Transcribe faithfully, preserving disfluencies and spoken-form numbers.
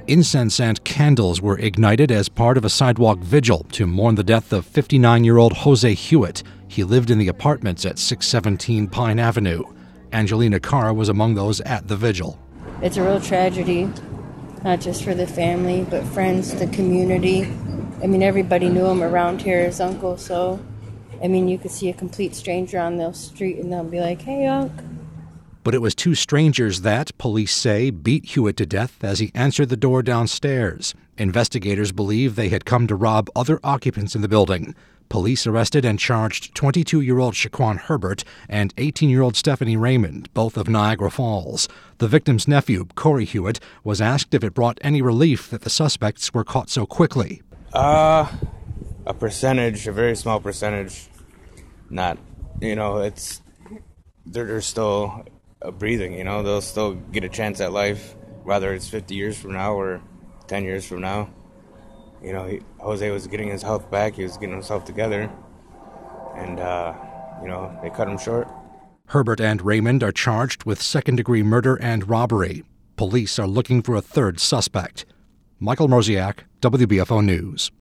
Incense and candles were ignited as part of a sidewalk vigil to mourn the death of fifty-nine-year-old Jose Hewitt. He lived in the apartments at six seventeen Pine Avenue. Angelina Carr was among those at the vigil. It's a real tragedy, not just for the family, but friends, the community. I mean, everybody knew him around here as Uncle, so, I mean, you could see a complete stranger on the street and they'll be like, "Hey, Unc." But it was two strangers that, police say, beat Hewitt to death as he answered the door downstairs. Investigators believe they had come to rob other occupants in the building. Police arrested and charged twenty-two-year-old Shaquan Herbert and eighteen-year-old Stephanie Raymond, both of Niagara Falls. The victim's nephew, Corey Hewitt, was asked if it brought any relief that the suspects were caught so quickly. Uh, a percentage, a very small percentage. Not, you know, it's, they're, they're still uh, breathing, you know, they'll still get a chance at life, whether it's fifty years from now or ten years from now. You know, he, Jose was getting his health back, he was getting himself together, and, uh, you know, they cut him short. Herbert and Raymond are charged with second-degree murder and robbery. Police are looking for a third suspect. Michael Mroziak, W B F O News.